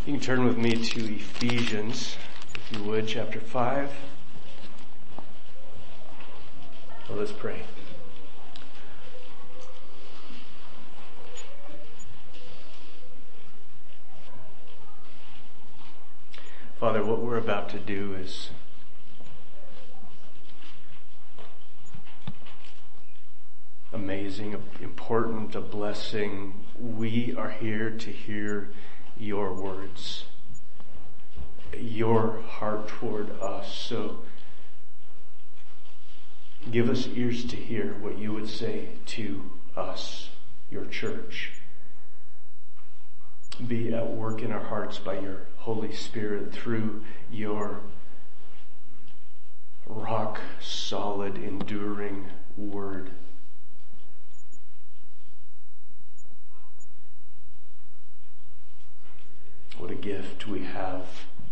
You can turn with me to Ephesians, if you would, chapter 5. Well, let's pray. Father, what we're about to do is amazing, important, a blessing. We are here to hear your words, your heart toward us. So give us ears to hear what you would say to us, your church. Be at work in our hearts by your Holy Spirit through your rock solid, enduring word. What a gift we have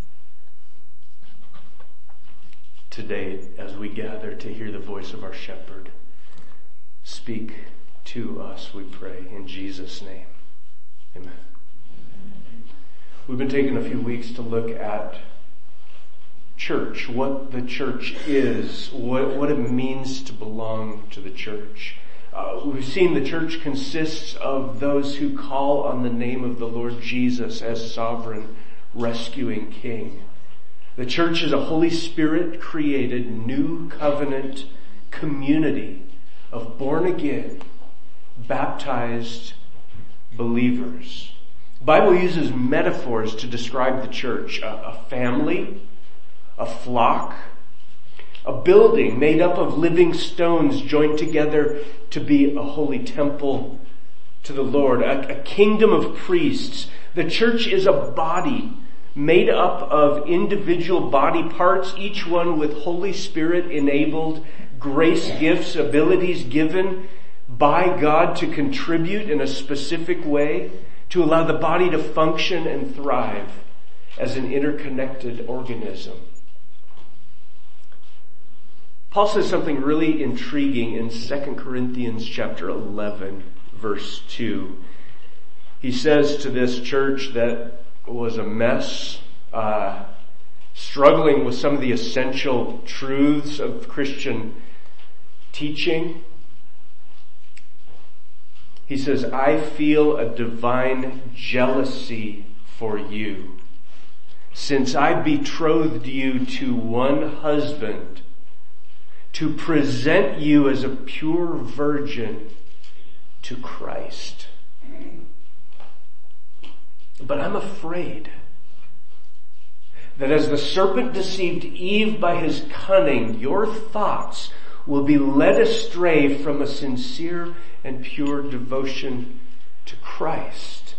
today as we gather to hear the voice of our shepherd. Speak to us, we pray, in Jesus' name. Amen. We've been taking a few weeks to look at church, what the church is, what it means to belong to the church. We've seen the church consists of those who call on the name of the Lord Jesus as sovereign, rescuing King. The church is a Holy Spirit created new covenant community of born again, baptized believers. The Bible uses metaphors to describe the church. A family, a flock, a building made up of living stones joined together to be a holy temple to the Lord, a kingdom of priests. The church is a body made up of individual body parts, each one with Holy Spirit enabled grace gifts, abilities given by God to contribute in a specific way to allow the body to function and thrive as an interconnected organism. Paul says something really intriguing in 2 Corinthians chapter 11, verse 2. He says to this church that was a mess, struggling with some of the essential truths of Christian teaching. He says, I feel a divine jealousy for you, since I betrothed you to one husband, to present you as a pure virgin to Christ. But I'm afraid that as the serpent deceived Eve by his cunning, your thoughts will be led astray from a sincere and pure devotion to Christ.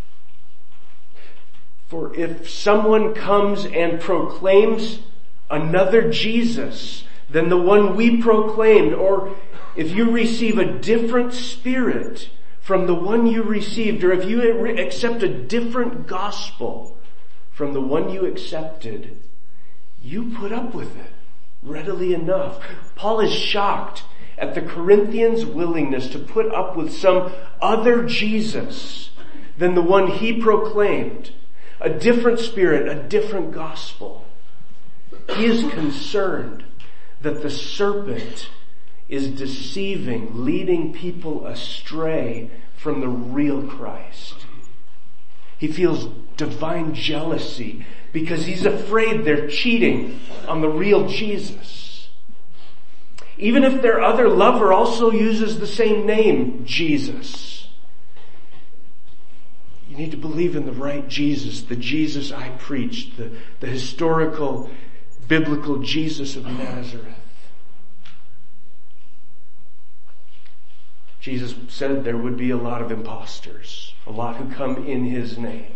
For if someone comes and proclaims another Jesus than the one we proclaimed, or if you receive a different spirit from the one you received, or if you accept a different gospel from the one you accepted, you put up with it readily enough. Paul is shocked at the Corinthians' willingness to put up with some other Jesus than the one he proclaimed, a different spirit, a different gospel. He is concerned that the serpent is deceiving, leading people astray from the real Christ. He feels divine jealousy because he's afraid they're cheating on the real Jesus. Even if their other lover also uses the same name, Jesus. You need to believe in the right Jesus, the Jesus I preached, the historical, biblical Jesus of Nazareth. Jesus said there would be a lot of imposters, a lot who come in his name.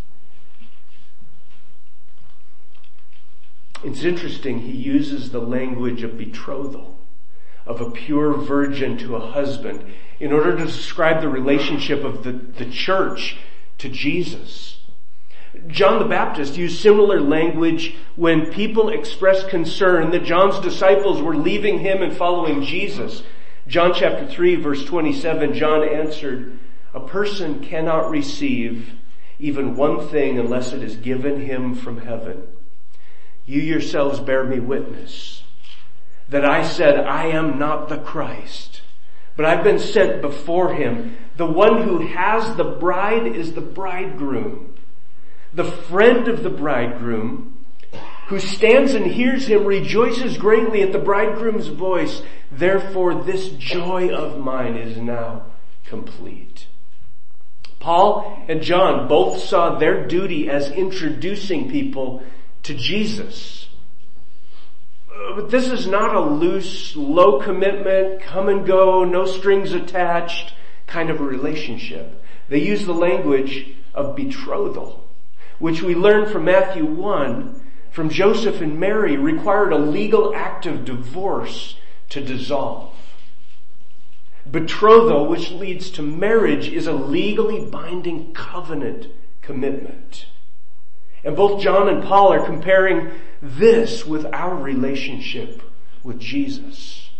It's interesting, he uses the language of betrothal, of a pure virgin to a husband, in order to describe the relationship of the church to Jesus. John the Baptist used similar language when people expressed concern that John's disciples were leaving him and following Jesus. John chapter 3 verse 27, John answered, "A person cannot receive even one thing unless it is given him from heaven. You yourselves bear me witness that I said, I am not the Christ, but I've been sent before him. The one who has the bride is the bridegroom. The friend of the bridegroom, who stands and hears him, rejoices greatly at the bridegroom's voice. Therefore, this joy of mine is now complete. Paul and John both saw their duty as introducing people to Jesus. But this is not a loose, low commitment, come and go, no strings attached kind of a relationship. They use the language of betrothal, which we learn from Matthew 1, from Joseph and Mary, required a legal act of divorce to dissolve. Betrothal, which leads to marriage, is a legally binding covenant commitment. And both John and Paul are comparing this with our relationship with Jesus.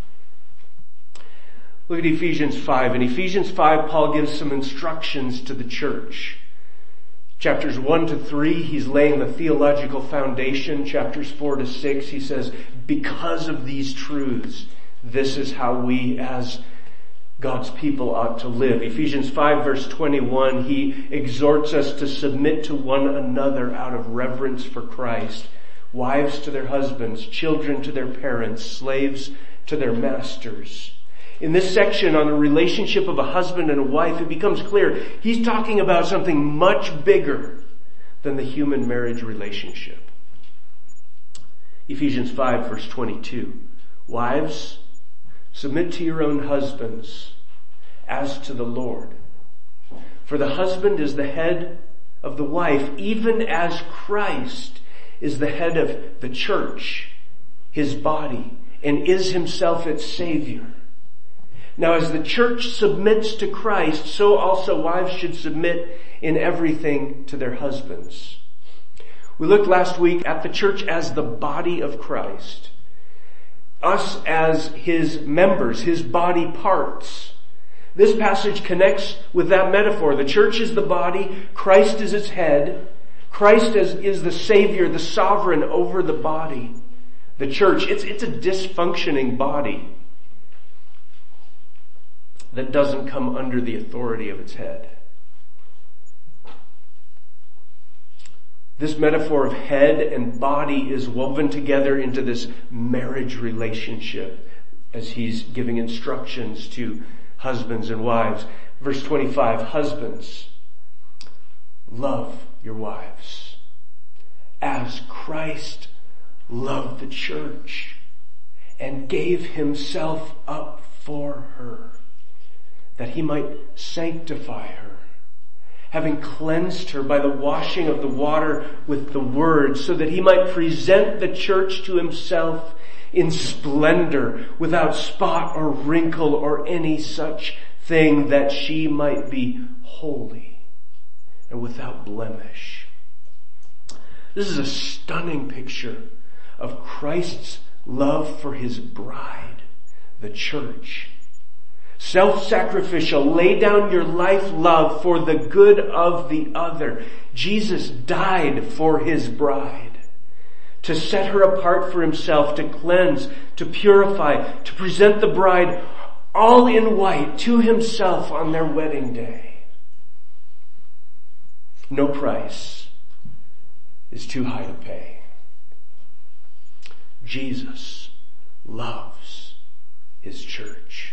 Look at Ephesians 5. In Ephesians 5, Paul gives some instructions to the church. Chapters 1 to 3, he's laying the theological foundation. Chapters 4 to 6, he says, because of these truths, this is how we as God's people ought to live. Ephesians 5 verse 21, he exhorts us to submit to one another out of reverence for Christ. Wives to their husbands, children to their parents, slaves to their masters. In this section on the relationship of a husband and a wife, it becomes clear he's talking about something much bigger than the human marriage relationship. Ephesians 5 verse 22, wives, submit to your own husbands as to the Lord. For the husband is the head of the wife, even as Christ is the head of the church, his body, and is himself its Savior. Now as the church submits to Christ, so also wives should submit in everything to their husbands. We looked last week at the church as the body of Christ. Us as his members, his body parts. This passage connects with that metaphor. The church is the body, Christ is its head. Christ is the Savior, the sovereign over the body. The church, it's a dysfunctioning body that doesn't come under the authority of its head. This metaphor of head and body is woven together into this marriage relationship as he's giving instructions to husbands and wives. Verse 25, husbands, love your wives as Christ loved the church and gave himself up for her, that he might sanctify her, having cleansed her by the washing of the water with the word, so that he might present the church to himself in splendor, without spot or wrinkle or any such thing, that she might be holy and without blemish. This is a stunning picture of Christ's love for his bride, the church. Self-sacrificial, lay down your life love for the good of the other. Jesus died for his bride, to set her apart for himself, to cleanse, to purify, to present the bride all in white to himself on their wedding day. No price is too high to pay. Jesus loves his church.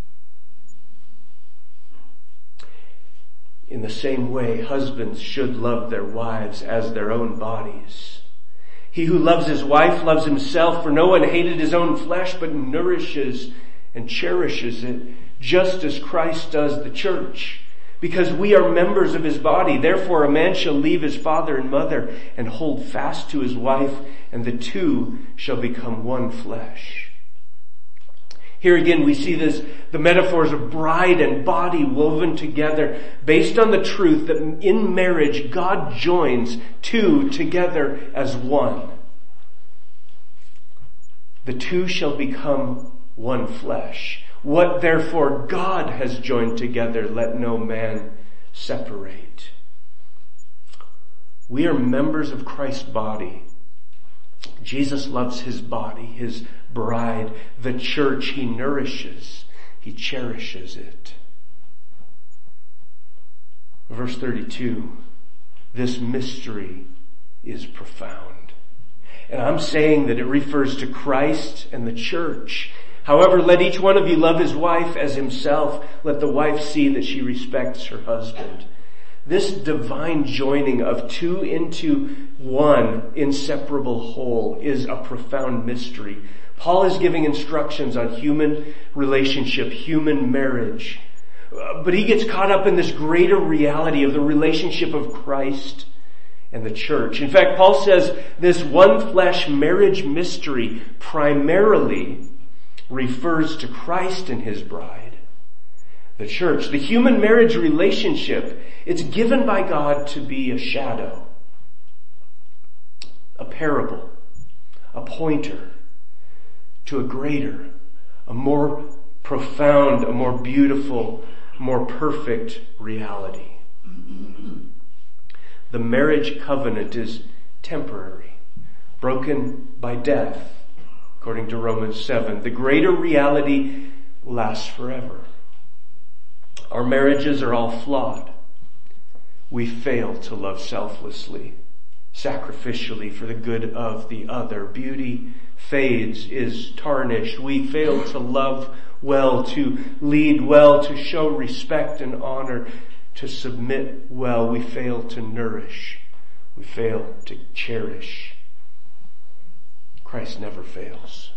In the same way, husbands should love their wives as their own bodies. He who loves his wife loves himself, for no one hated his own flesh, but nourishes and cherishes it, just as Christ does the church. Because we are members of his body, therefore a man shall leave his father and mother and hold fast to his wife, and the two shall become one flesh. Here again we see the metaphors of bride and body woven together based on the truth that in marriage God joins two together as one. The two shall become one flesh. What therefore God has joined together, let no man separate. We are members of Christ's body. Jesus loves his body, his bride, the church. He nourishes, he cherishes it. Verse 32, this mystery is profound. And I'm saying that it refers to Christ and the church. However, let each one of you love his wife as himself. Let the wife see that she respects her husband. This divine joining of two into one inseparable whole is a profound mystery. Paul is giving instructions on human relationship, human marriage. But he gets caught up in this greater reality of the relationship of Christ and the church. In fact, Paul says this one flesh marriage mystery primarily refers to Christ and his bride, the church. The human marriage relationship, it's given by God to be a shadow, a parable, a pointer to a greater, a more profound, a more beautiful, more perfect reality. The marriage covenant is temporary, broken by death, according to Romans 7. The greater reality lasts forever. Our marriages are all flawed. We fail to love selflessly, sacrificially for the good of the other. Beauty fades, is tarnished. We fail to love well, to lead well, to show respect and honor, to submit well. We fail to nourish. We fail to cherish. Christ never fails.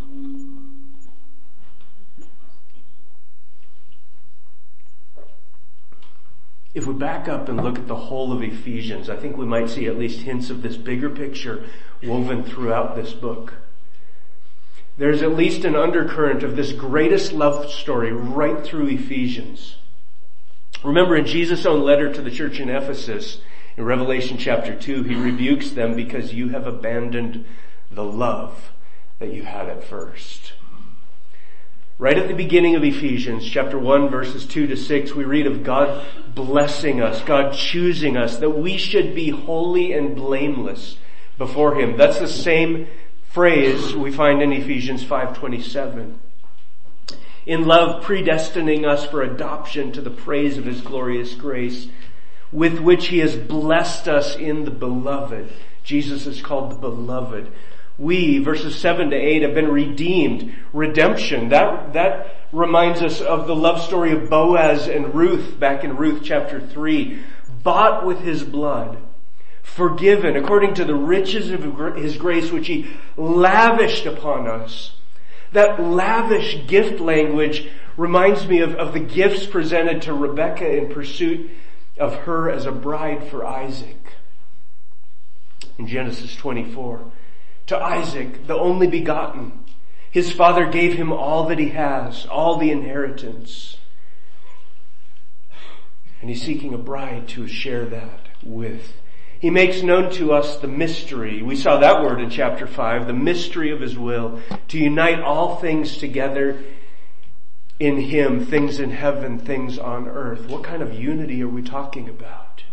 If we back up and look at the whole of Ephesians, I think we might see at least hints of this bigger picture woven throughout this book. There's at least an undercurrent of this greatest love story right through Ephesians. Remember, in Jesus' own letter to the church in Ephesus, in Revelation chapter 2, he rebukes them because you have abandoned the love that you had at first. Right at the beginning of Ephesians chapter 1 verses 2 to 6, we read of God blessing us, God choosing us, that we should be holy and blameless before him. That's the same phrase we find in Ephesians 5:27. In love, predestining us for adoption to the praise of his glorious grace, with which he has blessed us in the beloved. Jesus is called the beloved. We, verses 7 to 8, have been redeemed. Redemption. That reminds us of the love story of Boaz and Ruth back in Ruth chapter 3. Bought with his blood. Forgiven according to the riches of his grace which he lavished upon us. That lavish gift language reminds me of the gifts presented to Rebekah in pursuit of her as a bride for Isaac. In Genesis 24, to Isaac, the only begotten, his father gave him all that he has, all the inheritance. And he's seeking a bride to share that with. He makes known to us the mystery. We saw that word in chapter 5, the mystery of his will, to unite all things together in him, things in heaven, things on earth. What kind of unity are we talking about?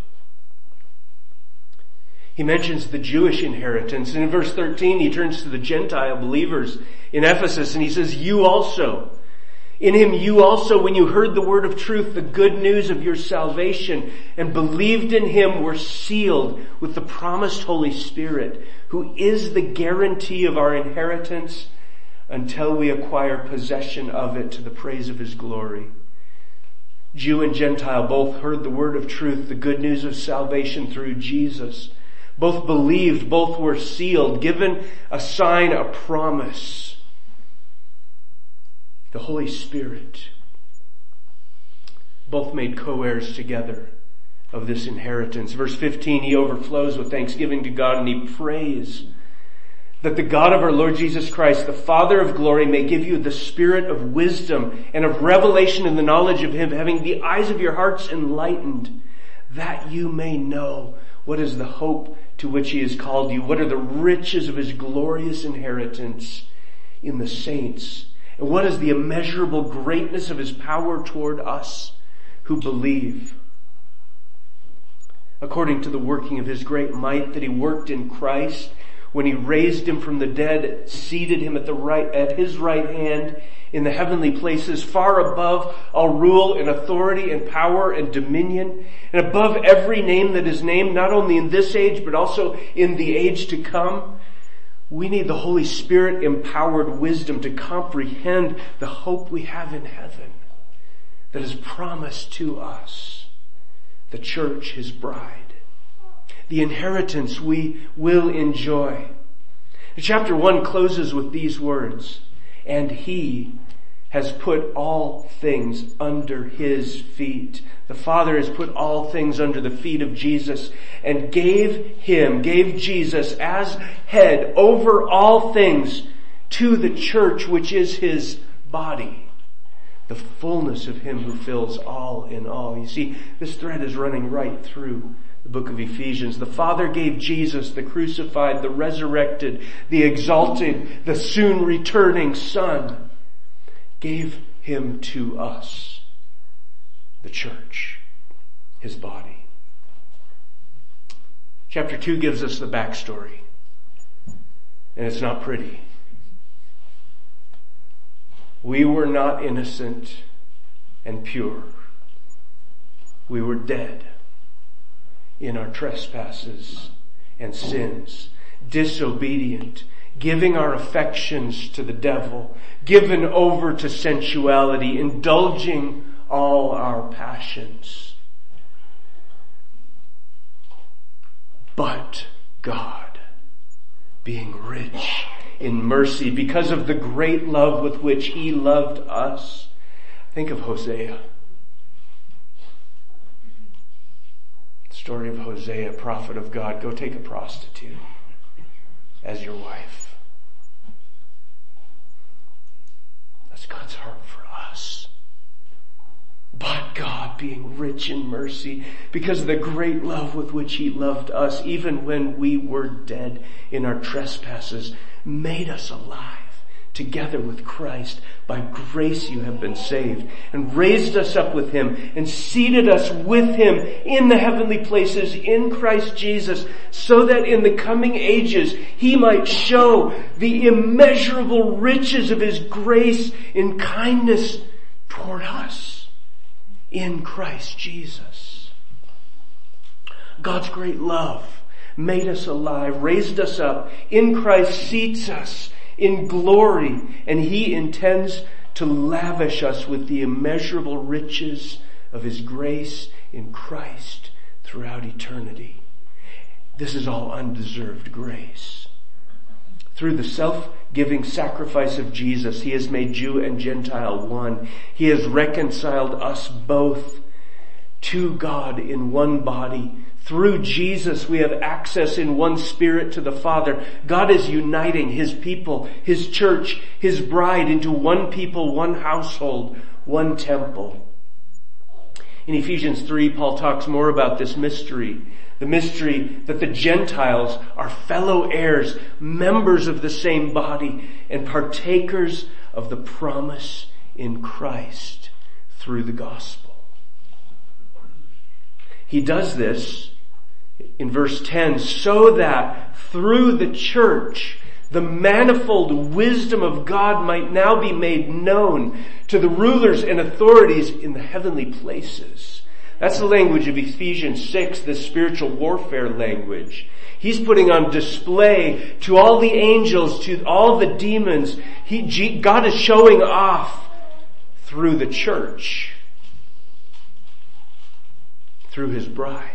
He mentions the Jewish inheritance, and in verse 13 he turns to the Gentile believers in Ephesus and he says, you also. In him you also, when you heard the word of truth, the good news of your salvation, and believed in him, were sealed with the promised Holy Spirit, who is the guarantee of our inheritance until we acquire possession of it to the praise of his glory. Jew and Gentile both heard the word of truth, the good news of salvation through Jesus. Both believed, both were sealed, given a sign, a promise. The Holy Spirit. Both made co-heirs together of this inheritance. Verse 15, he overflows with thanksgiving to God and he prays that the God of our Lord Jesus Christ, the Father of glory, may give you the spirit of wisdom and of revelation in the knowledge of him, having the eyes of your hearts enlightened, that you may know what is the hope to which he has called you, what are the riches of his glorious inheritance in the saints, and what is the immeasurable greatness of his power toward us who believe. according to the working of his great might that he worked in Christ when he raised him from the dead, seated him at his right hand in the heavenly places, far above all rule and authority and power and dominion, and above every name that is named, not only in this age, but also in the age to come. We need the Holy Spirit empowered wisdom to comprehend the hope we have in heaven that is promised to us, the church, his bride, the inheritance we will enjoy. Chapter 1 closes with these words, and he has put all things under his feet. The Father has put all things under the feet of Jesus and gave Jesus as head over all things to the church, which is his body, the fullness of him who fills all in all. You see, this thread is running right through the book of Ephesians. The Father gave Jesus, the crucified, the resurrected, the exalted, the soon returning Son, gave him to us, the church, his body. Chapter 2 gives us the backstory, and it's not pretty. We were not innocent and pure. We were dead in our trespasses and sins, disobedient, giving our affections to the devil, given over to sensuality, indulging all our passions. But God, being rich in mercy, because of the great love with which he loved us. Think of Hosea. Story of Hosea, prophet of God. Go take a prostitute as your wife. That's God's heart for us. But God, being rich in mercy, because of the great love with which he loved us, even when we were dead in our trespasses, made us alive together with Christ. By grace you have been saved, and raised us up with him, and seated us with him in the heavenly places in Christ Jesus, so that in the coming ages he might show the immeasurable riches of his grace in kindness toward us in Christ Jesus. God's great love made us alive, raised us up in Christ, seats us in glory, and he intends to lavish us with the immeasurable riches of his grace in Christ throughout eternity. This is all undeserved grace. Through the self-giving sacrifice of Jesus, he has made Jew and Gentile one. He has reconciled us both to God in one body. Through Jesus, we have access in one Spirit to the Father. God is uniting his people, his church, his bride into one people, one household, one temple. In Ephesians 3, Paul talks more about this mystery. The mystery that the Gentiles are fellow heirs, members of the same body, and partakers of the promise in Christ through the gospel. He does this in verse 10 so that through the church the manifold wisdom of God might now be made known to the rulers and authorities in the heavenly places. That's the language of Ephesians 6, the spiritual warfare language. He's putting on display to all the angels, to all the demons. God is showing off through the church, through his bride.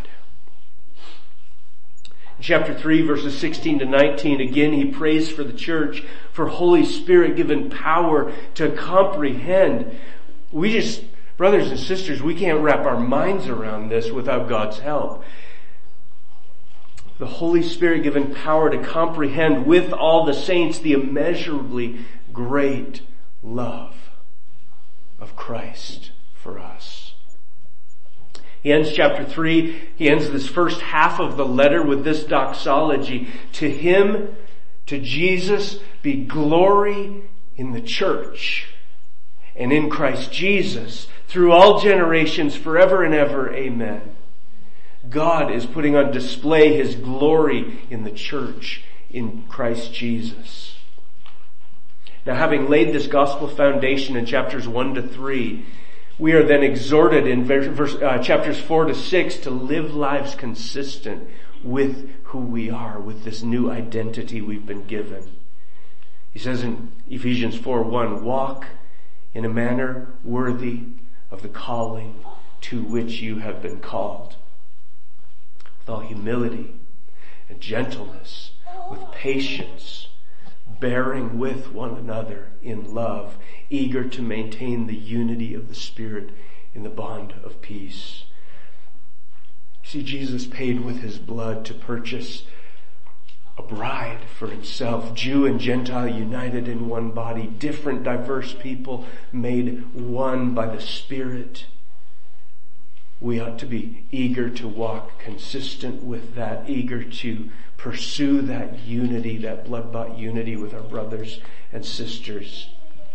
In chapter 3, verses 16 to 19, again he prays for the church, for Holy Spirit given power to comprehend. Brothers and sisters, we can't wrap our minds around this without God's help. The Holy Spirit given power to comprehend with all the saints the immeasurably great love of Christ for us. He ends chapter 3, he ends this first half of the letter with this doxology. To him, to Jesus, be glory in the church and in Christ Jesus through all generations, forever and ever. Amen. God is putting on display His glory in the church in Christ Jesus. Now, having laid this gospel foundation in chapters 1 to 3, we are then exhorted in chapters 4 to 6 to live lives consistent with who we are, with this new identity we've been given. He says in Ephesians 4:1, walk in a manner worthy of the calling to which you have been called, with all humility and gentleness, with patience, bearing with one another in love, eager to maintain the unity of the Spirit in the bond of peace. You see, Jesus paid with His blood to purchase a bride for Himself, Jew and Gentile united in one body, different, diverse people made one by the Spirit. We ought to be eager to walk consistent with that, eager to pursue that unity, that blood-bought unity with our brothers and sisters.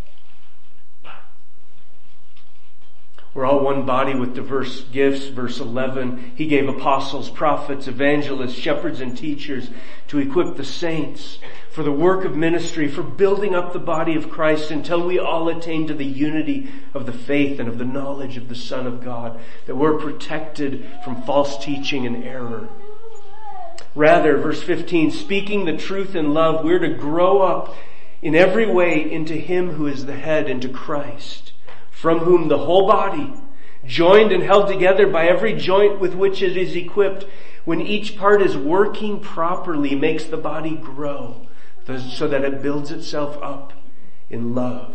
We're all one body with diverse gifts. Verse 11, He gave apostles, prophets, evangelists, shepherds, and teachers to equip the saints for the work of ministry, for building up the body of Christ until we all attain to the unity of the faith and of the knowledge of the Son of God, that we're protected from false teaching and error. Rather, verse 15, speaking the truth in love, we're to grow up in every way into Him who is the head, into Christ, from whom the whole body, joined and held together by every joint with which it is equipped, when each part is working properly, makes the body grow so that it builds itself up in love.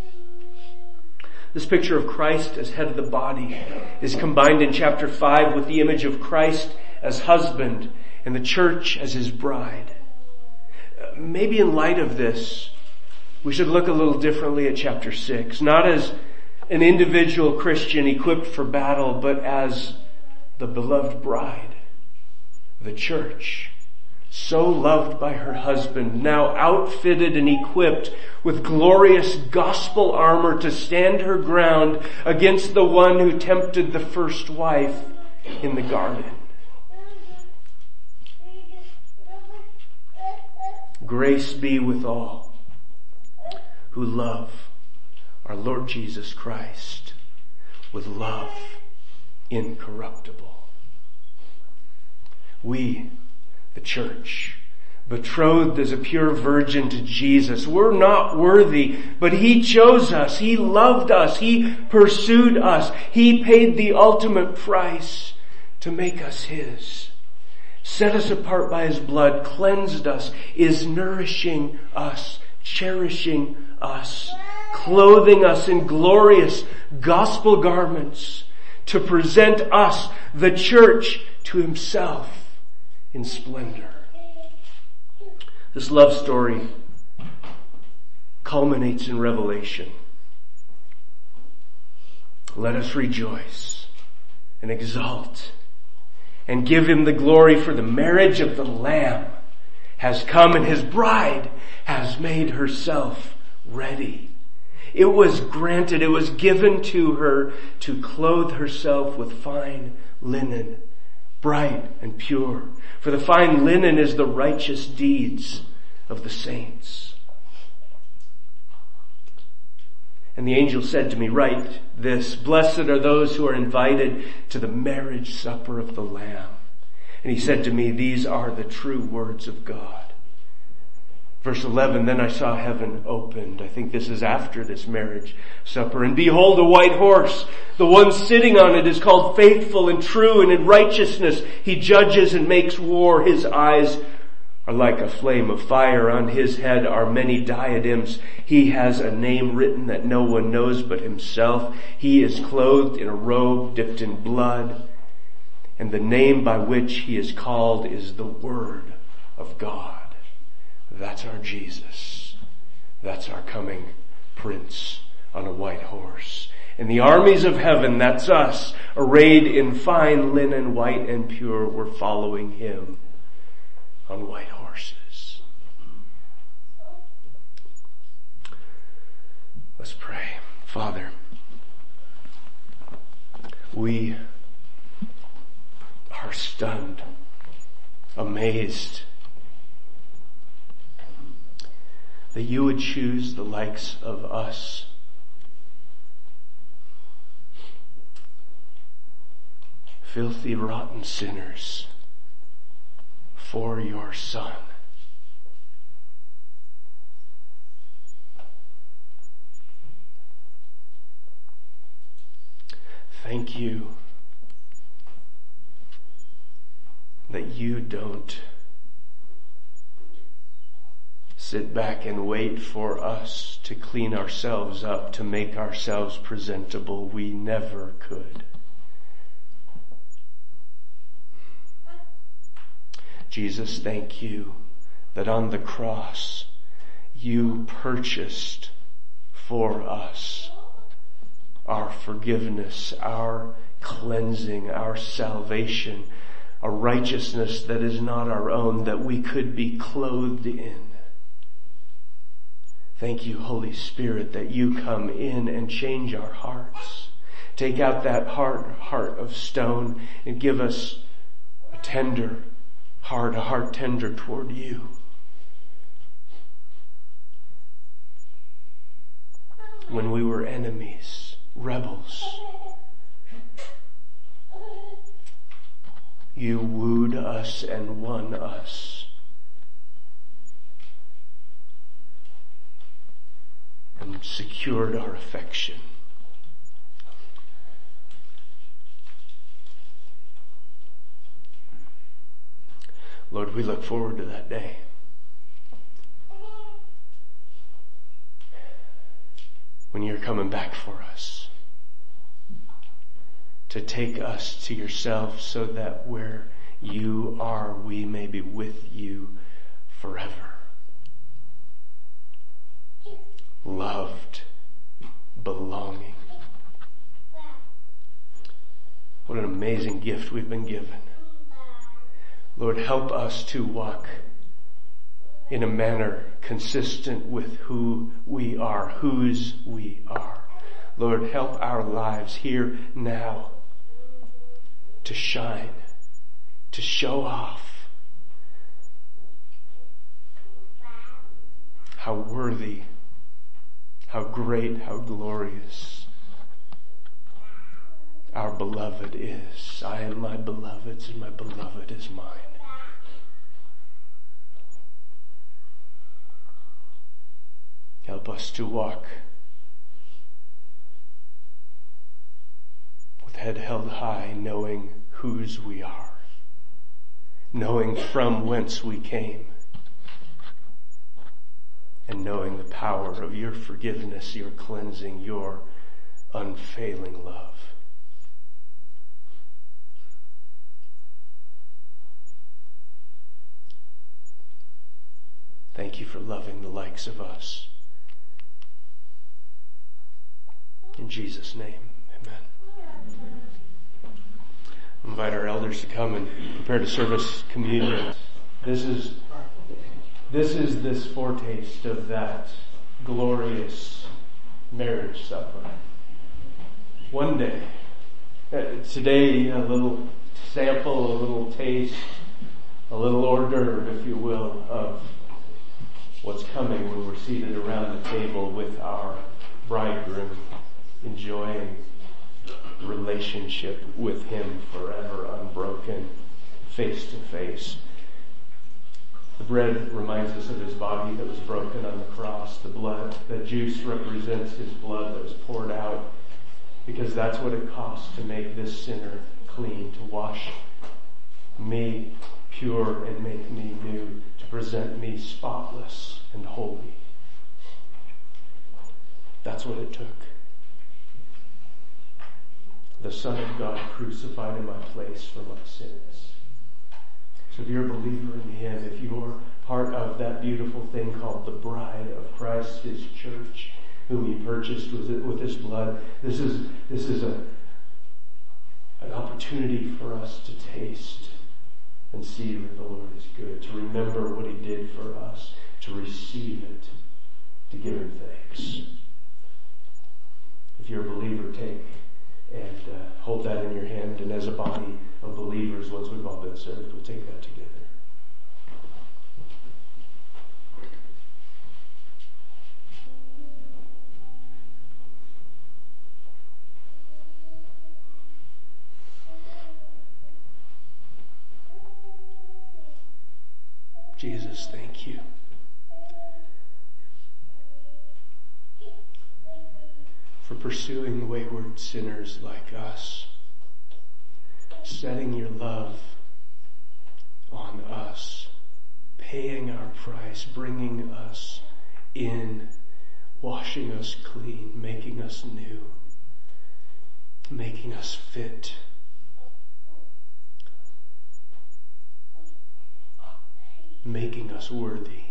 This picture of Christ as head of the body is combined in chapter 5 with the image of Christ as husband and the church as His bride. Maybe in light of this, we should look a little differently at chapter 6, not as an individual Christian equipped for battle, but as the beloved bride, the church, so loved by her husband, now outfitted and equipped with glorious gospel armor to stand her ground against the one who tempted the first wife in the garden. Grace be with all who love our Lord Jesus Christ with love incorruptible. We, the church, betrothed as a pure virgin to Jesus, we're not worthy, but He chose us. He loved us. He pursued us. He paid the ultimate price to make us His. Set us apart by His blood, cleansed us, is nourishing us, cherishing us, clothing us in glorious gospel garments to present us, the church, to Himself in splendor. This love story culminates in Revelation. Let us rejoice and exult and give Him the glory, for the marriage of the Lamb has come and His bride has made herself ready. It was granted, it was given to her to clothe herself with fine linen, bright and pure. For the fine linen is the righteous deeds of the saints. And the angel said to me, write this, blessed are those who are invited to the marriage supper of the Lamb. And he said to me, these are the true words of God. Verse 11, then I saw heaven opened. I think this is after this marriage supper. And behold, a white horse. The one sitting on it is called Faithful and True, and in righteousness he judges and makes war. His eyes are like a flame of fire. On his head are many diadems. He has a name written that no one knows but himself. He is clothed in a robe dipped in blood. And the name by which he is called is the Word of God. That's our Jesus. That's our coming Prince on a white horse. And the armies of heaven, that's us, arrayed in fine linen, white and pure, we're following Him on white horses. Let's pray. Father, we are are stunned, amazed that you would choose the likes of us. Filthy, rotten sinners for your Son. Thank you that you don't sit back and wait for us to clean ourselves up, to make ourselves presentable. We never could. Jesus, thank you that on the cross you purchased for us our forgiveness, our cleansing, our salvation, a righteousness that is not our own, that we could be clothed in. Thank you, Holy Spirit, that you come in and change our hearts. Take out that heart of stone and give us a tender heart, a heart tender toward you. When we were enemies, rebels, you wooed us and won us. And secured our affection. Lord, we look forward to that day. When you're coming back for us. To take us to yourself so that where you are, we may be with you forever. Loved, belonging. What an amazing gift we've been given. Lord, help us to walk in a manner consistent with who we are, whose we are. Lord, help our lives here now to shine, to show off how worthy, how great, how glorious our beloved is. I am my beloved's and my beloved is mine. Help us to walk with head held high, knowing whose we are, knowing from whence we came, and knowing the power of your forgiveness, your cleansing, your unfailing love. Thank you for loving the likes of us. In Jesus' name, amen. Invite our elders to come and prepare to serve us communion. This is this foretaste of that glorious marriage supper. One day, today, a little sample, a little taste, a little hors d'oeuvre, if you will, of what's coming when we're seated around the table with our bridegroom, enjoying relationship with him forever, unbroken, face to face. The bread reminds us of his body that was broken on the cross. The blood, the juice represents his blood that was poured out, because that's what it costs to make this sinner clean, to wash me pure and make me new, to present me spotless and holy. That's what it took. The Son of God crucified in my place for my sins. So if you're a believer in him, if you're part of that beautiful thing called the bride of Christ, his church, whom he purchased with his blood, this is an opportunity for us to taste and see that the Lord is good, to remember what he did for us, to receive it, to give him thanks. If you're a believer, take And hold that in your hand. And as a body of believers, once we've all been served, we'll take that together. Jesus, thank you. For pursuing wayward sinners like us, setting your love on us, paying our price, bringing us in, washing us clean, making us new, making us fit. Making us worthy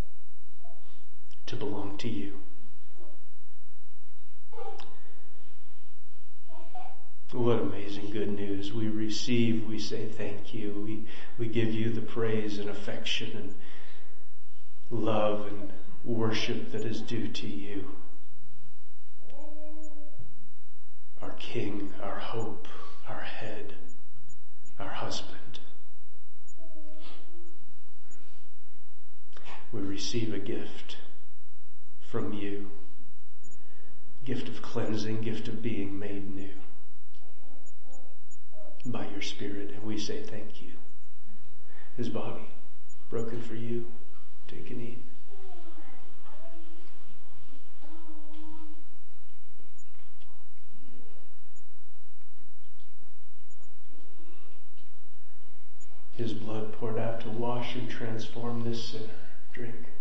to belong to you. What amazing good news we receive. We say thank you. We give you the praise and affection and love and worship that is due to you. Our King, our hope, our head, our husband. We receive a gift from you. Gift of cleansing, gift of being made new by your Spirit. And we say thank you. His body broken for you. Take and eat. His blood poured out to wash and transform this sinner. Drink.